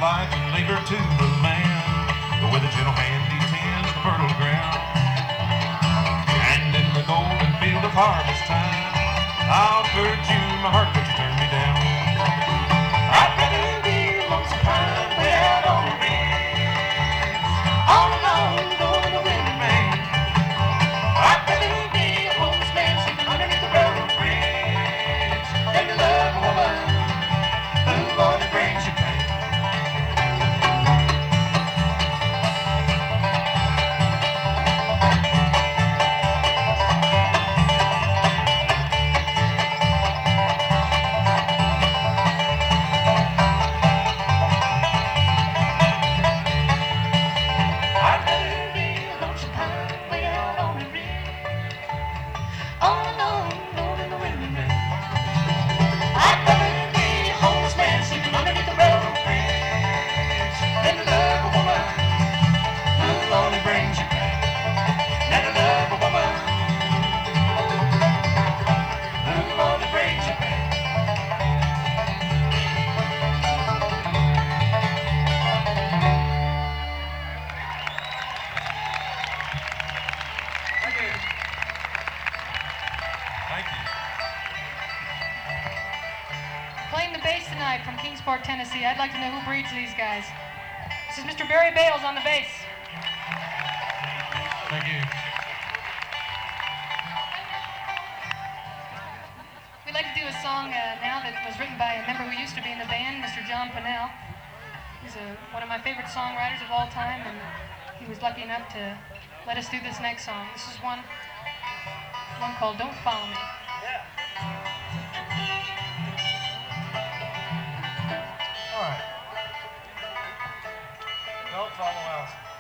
life and leave her to the man. With a gentle hand he tends the fertile ground. And in the golden field of harvest time, I offered you my heart, but you turned me down. I'd rather be a lonesome pine way out on the ridge, all alone, going to the wind man. I'd rather be a homeless man sleeping underneath the railroad bridge than to love a woman who only brings you pain. Thank you. Playing the bass tonight from Kingsport, Tennessee. I'd like to know who breeds these guys. This is Mr. Barry Bales on the bass. Thank you. We'd like to do a song now that was written by a member who used to be in the band, Mr. John Pennell. He's one of my favorite songwriters of all time, and he was lucky enough to let us do this next song. This is one called Don't Follow Me. Yeah. All right. Don't follow us.